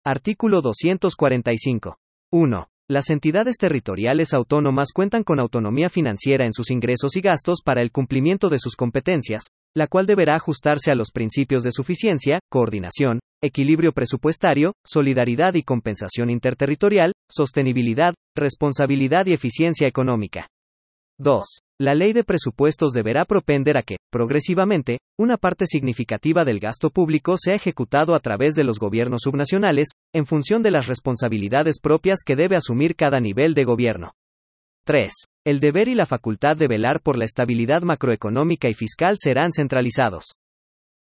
Artículo 245. 1. Las entidades territoriales autónomas cuentan con autonomía financiera en sus ingresos y gastos para el cumplimiento de sus competencias, la cual deberá ajustarse a los principios de suficiencia, coordinación, equilibrio presupuestario, solidaridad y compensación interterritorial, sostenibilidad, responsabilidad y eficiencia económica. 2. La ley de presupuestos deberá propender a que, progresivamente, una parte significativa del gasto público sea ejecutado a través de los gobiernos subnacionales, en función de las responsabilidades propias que debe asumir cada nivel de gobierno. 3. El deber y la facultad de velar por la estabilidad macroeconómica y fiscal serán centralizados.